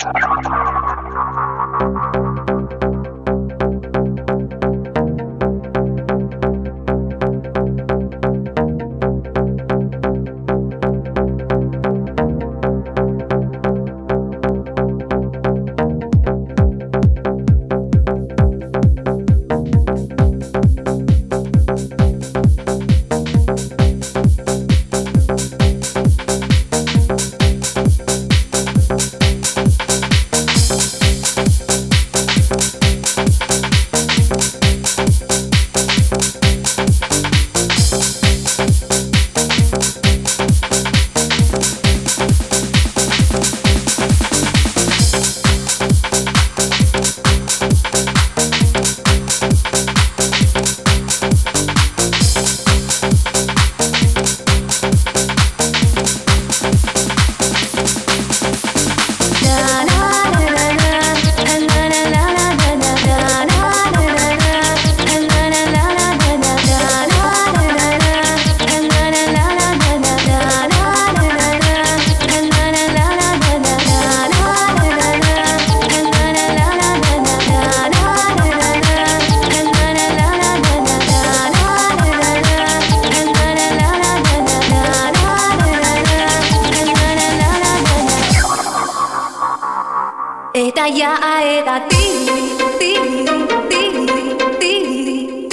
Это я, а это ты, ты, ты, ты, ты,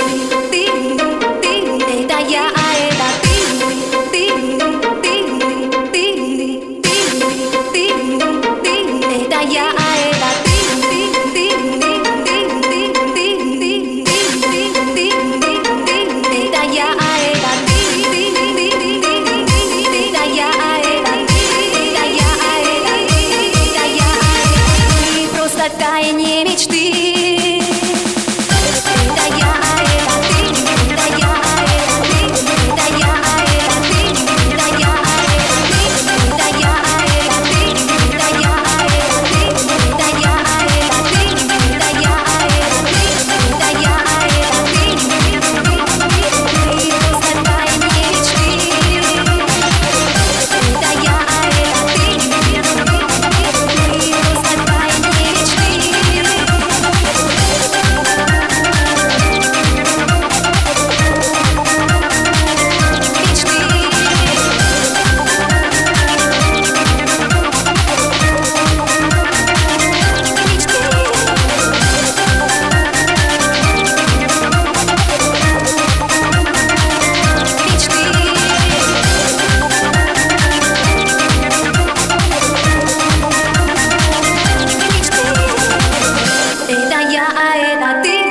ты. Это я, а это ты, ты, ты, ты, ты. Это я, а это ты, ты, ты, ты, ты. Это я, а это ты, ты, это я, а это таяние мечты. Это я, а это ты. Это я, а это ты. Это я, а это ты. Это я, а это ты. Это я, а это ты. Это я, а это ты. Это я, а это ты. Это я, а это ты. Это я, а это ты. Просто таяние мечты. Это я, а это ты. Просто таяние мечты. Это я, а это ты.